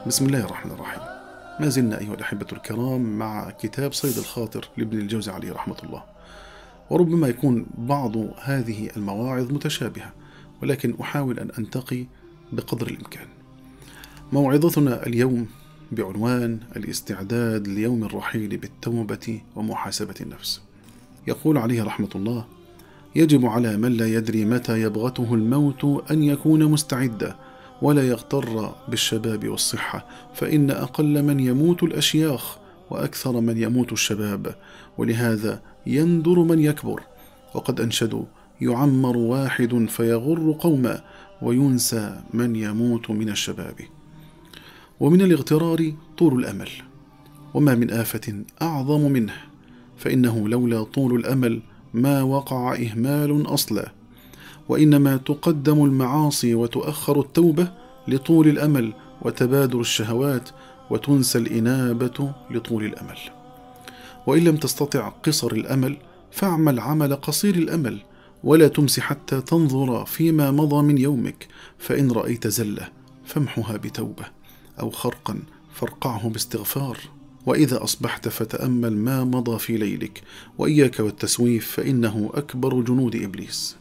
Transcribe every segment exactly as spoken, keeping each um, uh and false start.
بسم الله الرحمن الرحيم. ما زلنا أيها الأحبة الكرام مع كتاب صيد الخاطر لابن الجوزي عليه رحمة الله، وربما يكون بعض هذه المواعظ متشابهة، ولكن أحاول أن أنتقي بقدر الإمكان. موعظتنا اليوم بعنوان الاستعداد ليوم الرحيل بالتوبة ومحاسبة النفس. يقول عليه رحمة الله: يجب على من لا يدري متى يبغته الموت أن يكون مستعدا، ولا يغتر بالشباب والصحة، فإن أقل من يموت الأشياخ وأكثر من يموت الشباب، ولهذا يندر من يكبر. وقد أنشدوا: يعمر واحد فيغر قوما، وينسى من يموت من الشباب. ومن الاغترار طول الأمل، وما من آفة أعظم منه، فإنه لولا طول الأمل ما وقع إهمال أصلا، وإنما تقدم المعاصي وتؤخر التوبة لطول الأمل وتبادر الشهوات، وتنسى الإنابة لطول الأمل. وإن لم تستطع قصر الأمل فاعمل عمل قصير الأمل، ولا تمس حتى تنظر فيما مضى من يومك، فإن رأيت زلة فامحها بتوبة، أو خرقا فارقعه باستغفار. وإذا أصبحت فتأمل ما مضى في ليلك، وإياك والتسويف فإنه أكبر جنود إبليس.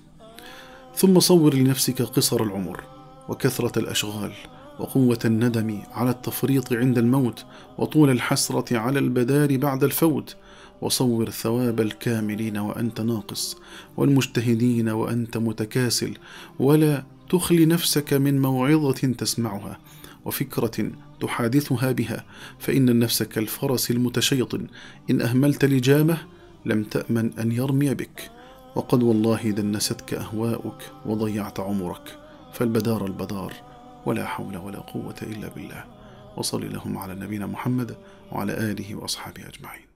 ثم صور لنفسك قصر العمر وكثرة الأشغال وقوة الندم على التفريط عند الموت، وطول الحسرة على البدار بعد الفوت. وصور ثواب الكاملين وأنت ناقص، والمجتهدين وأنت متكاسل، ولا تخلي نفسك من موعظة تسمعها وفكرة تحادثها بها، فإن النفس كالفرس المتشيط، إن أهملت لجامه لم تأمن أن يرمي بك. وقد والله دنستك أهواؤك وضيعت عمرك، فالبدار البدار، ولا حول ولا قوة إلا بالله. وصل اللهم على نبينا محمد وعلى آله وأصحابه أجمعين.